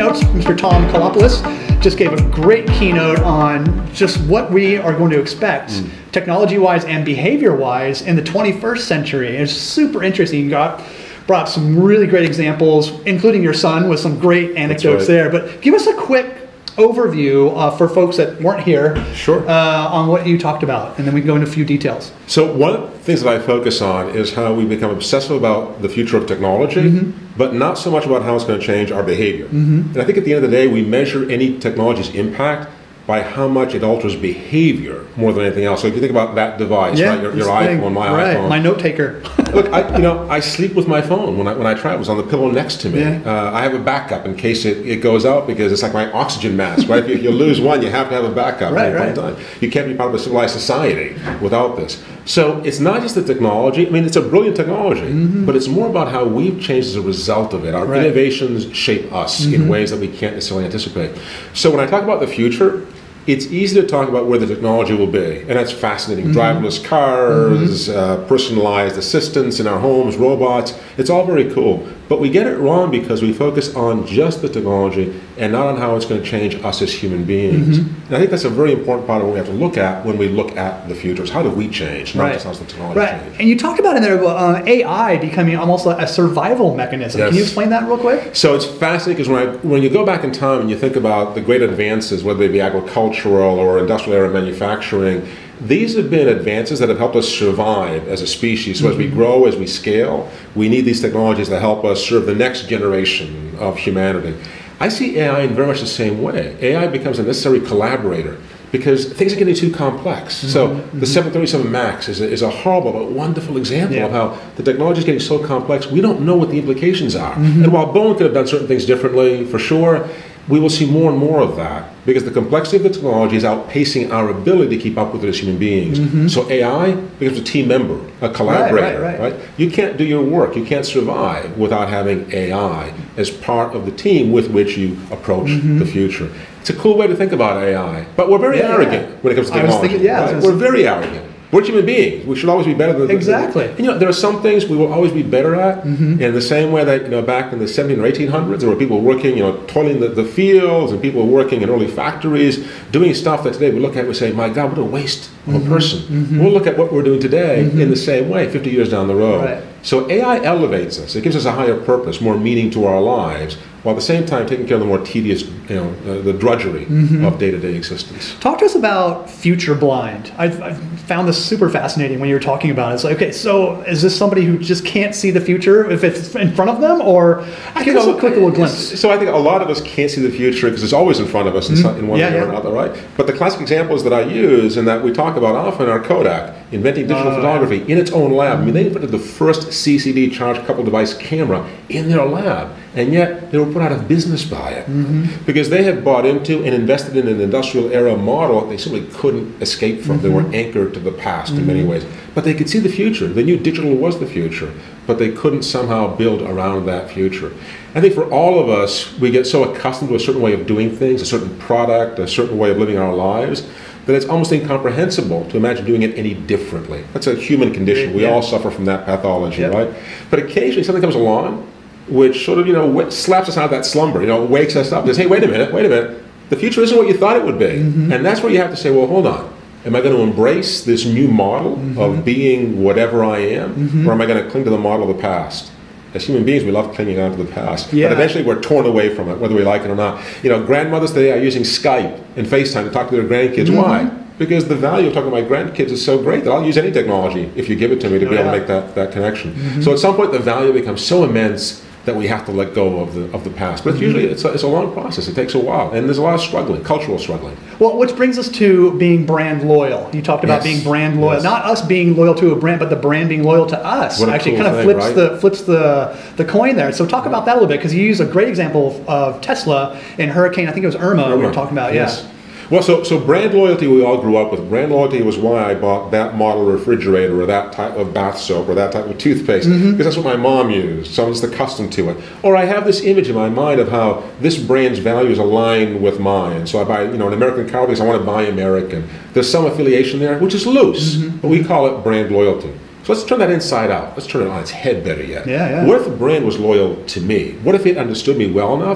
keynotes. Mr. Tom Kalopoulos just gave a great keynote on just what we are going to expect technology-wise and behavior-wise in the 21st century. It's super interesting. You brought some really great examples, including your son with some great anecdotes there. But give us a quick overview for folks that weren't here on what you talked about, and then we can go into a few details. So one of the things that I focus on is how we become obsessive about the future of technology, but not so much about how it's going to change our behavior. And I think at the end of the day, we measure any technology's impact by how much it alters behavior more than anything else. So if you think about that device, right, your iPhone, my iPhone. My note taker. Look, I sleep with my phone when I travel. It's on the pillow next to me. I have a backup in case it goes out, because it's like my oxygen mask, right? If you lose one, you have to have a backup. Right. You can't be part of a civilized society without this. So it's not just the technology. I mean, it's a brilliant technology, but it's more about how we've changed as a result of it. Our innovations shape us in ways that we can't necessarily anticipate. So when I talk about the future, it's easy to talk about where the technology will be, and that's fascinating. Driverless cars, personalized assistants in our homes, robots, it's all very cool. But we get it wrong because we focus on just the technology and not on how it's going to change us as human beings. And I think that's a very important part of what we have to look at when we look at the future. Is how do we change, not just how the technology change. And you talked about in there AI becoming almost a survival mechanism. Can you explain that real quick? So it's fascinating because when you go back in time and you think about the great advances, whether they be agricultural or industrial era manufacturing, these have been advances that have helped us survive as a species. So as we grow, as we scale, we need these technologies to help us serve the next generation of humanity. I see AI in very much the same way. AI becomes a necessary collaborator because things are getting too complex. So the 737 MAX is a horrible but wonderful example of how the technology is getting so complex, we don't know what the implications are. And while Boeing could have done certain things differently, for sure, we will see more and more of that because the complexity of the technology is outpacing our ability to keep up with it as human beings. So AI becomes a team member, a collaborator, right? You can't do your work, you can't survive without having AI as part of the team with which you approach the future. It's a cool way to think about AI, but we're very arrogant when it comes to technology. We're very arrogant. We're human beings. We should always be better than And there are some things we will always be better at. In the same way that back in the 1700s or 1800s, there were people working, toiling the fields, and people working in early factories, doing stuff that today we look at and we say, my God, what a waste of a person. We'll look at what we're doing today in the same way, 50 years down the road. So AI elevates us. It gives us a higher purpose, more meaning to our lives, while at the same time taking care of the more tedious, the drudgery of day-to-day existence. Talk to us about future blind. I've found this super fascinating when you were talking about it. It's like, okay, so is this somebody who just can't see the future if it's in front of them, or give us a quick little glimpse? So I think a lot of us can't see the future because it's always in front of us in one way or another, right? But the classic examples that I use and that we talk about often are Kodak inventing digital photography in its own lab. I mean, they invented the first CCD charge coupled device camera in their lab, and yet they were put out of business by it because they had bought into and invested in an industrial era model they simply couldn't escape from. They were anchored to the past in many ways, but they could see the future. They knew digital was the future, but they couldn't somehow build around that future. I think for all of us, we get so accustomed to a certain way of doing things, a certain product, a certain way of living our lives, that it's almost incomprehensible to imagine doing it any differently. That's a human condition. We all suffer from that pathology, right? But occasionally something comes along which sort of, slaps us out of that slumber, wakes us up and says, hey, wait a minute. The future isn't what you thought it would be. And that's where you have to say, well, hold on. Am I going to embrace this new model of being whatever I am, or am I going to cling to the model of the past? As human beings, we love clinging on to the past, but eventually we're torn away from it, whether we like it or not. Grandmothers today are using Skype and FaceTime to talk to their grandkids. Why? Because the value of talking to my grandkids is so great that I'll use any technology if you give it to me to be able to make that connection. So at some point, the value becomes so immense that we have to let go of the past. But usually it's a long process. It takes a while. And there's a lot of struggling, cultural struggling. Well, which brings us to being brand loyal. You talked about being brand loyal. Not us being loyal to a brand, but the brand being loyal to us. What actually cool kind of flips the coin there. So talk about that a little bit, because you use a great example of Tesla in Hurricane, I think it was Irma. We were talking about. Well, so brand loyalty we all grew up with. Brand loyalty was why I bought that model refrigerator or that type of bath soap or that type of toothpaste, because that's what my mom used, so I'm just accustomed to it. Or I have this image in my mind of how this brand's values align with mine. So I buy, an American car because I want to buy American. There's some affiliation there, which is loose, but we call it brand loyalty. So let's turn that inside out. Let's turn it on its head better yet. What if the brand was loyal to me? What if it understood me well enough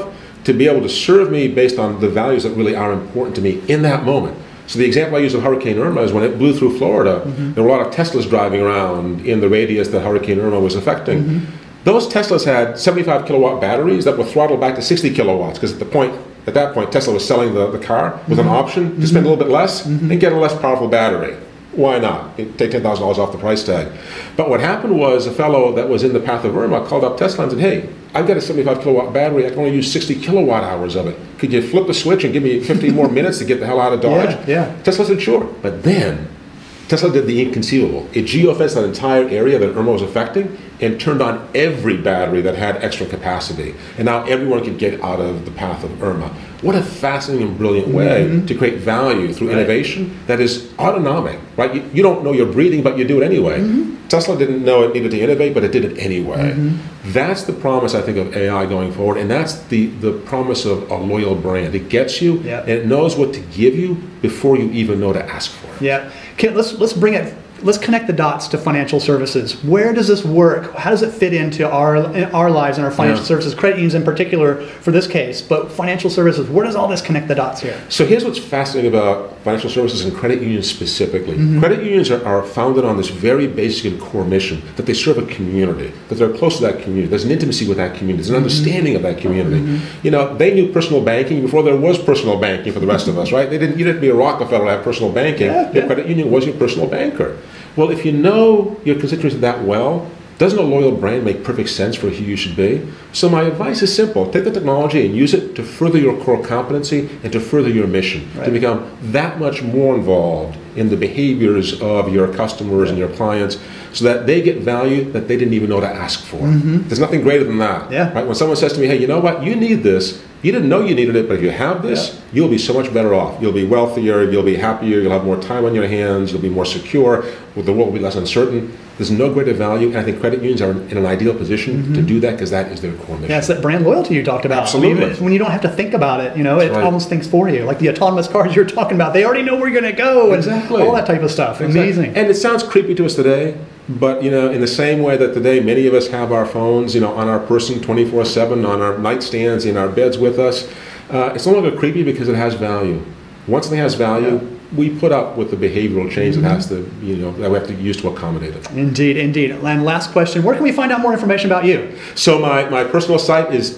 to be able to serve me based on the values that really are important to me in that moment. So the example I use of Hurricane Irma is when it blew through Florida, there were a lot of Teslas driving around in the radius that Hurricane Irma was affecting. Those Teslas had 75 kilowatt batteries that were throttled back to 60 kilowatts, because at that point, Tesla was selling the car with an option to spend a little bit less and get a less powerful battery. Why not? Take $10,000 off the price tag. But what happened was a fellow that was in the path of Irma called up Tesla and said, hey, I've got a 75 kilowatt battery. I can only use 60 kilowatt hours of it. Could you flip the switch and give me 15 more minutes to get the hell out of Dodge? Yeah. Tesla said, sure. But then Tesla did the inconceivable. It geofenced that entire area that Irma was affecting and turned on every battery that had extra capacity. And now everyone could get out of the path of Irma. What a fascinating and brilliant way to create value through innovation that is autonomic, right? You don't know you're breathing, but you do it anyway. Tesla didn't know it needed to innovate, but it did it anyway. That's the promise, I think, of AI going forward, and that's the promise of a loyal brand. It gets you, and it knows what to give you before you even know to ask for it. Yeah. Let's bring it. Let's connect the dots to financial services. Where does this work? How does it fit into our lives and our financial services? Credit unions in particular for this case, but financial services, where does all this connect the dots here? So here's what's fascinating about financial services and credit unions specifically. Credit unions are founded on this very basic and core mission, that they serve a community, that they're close to that community. There's an intimacy with that community. There's an understanding of that community. You know, they knew personal banking before there was personal banking for the rest of us, right? You didn't be a Rockefeller to have personal banking. Your credit union was your personal banker. Well, if you know your constituency that well, doesn't a loyal brand make perfect sense for who you should be? So my advice is simple. Take the technology and use it to further your core competency and to further your mission, to become that much more involved in the behaviors of your customers and your clients, so that they get value that they didn't even know to ask for. There's nothing greater than that. Right? When someone says to me, hey, you know what, you need this, you didn't know you needed it, but if you have this, you'll be so much better off. You'll be wealthier, you'll be happier, you'll have more time on your hands, you'll be more secure, the world will be less uncertain. There's no greater value, and I think credit unions are in an ideal position to do that, because that is their core mission. Yeah, it's that brand loyalty you talked about. Absolutely. I mean, when you don't have to think about it, it almost thinks for you. Like the autonomous cars you're talking about, they already know where you're going to go, and all that type of stuff. Amazing. And it sounds creepy to us today, but in the same way that today many of us have our phones, on our person 24/7, on our nightstands, in our beds with us, it's no longer creepy because it has value. Once something has value, we put up with the behavioral change that has to, that we have to use to accommodate it. Indeed. And last question, where can we find out more information about you? So my personal site is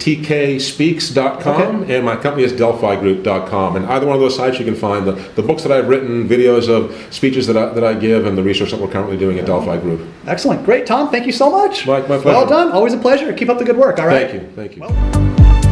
tkspeaks.com, and my company is delphigroup.com. And either one of those sites you can find the books that I've written, videos of speeches that I give, and the research that we're currently doing at Delphi Group. Excellent. Great, Tom. Thank you so much. My pleasure. Well done. Always a pleasure. Keep up the good work. All right. Thank you.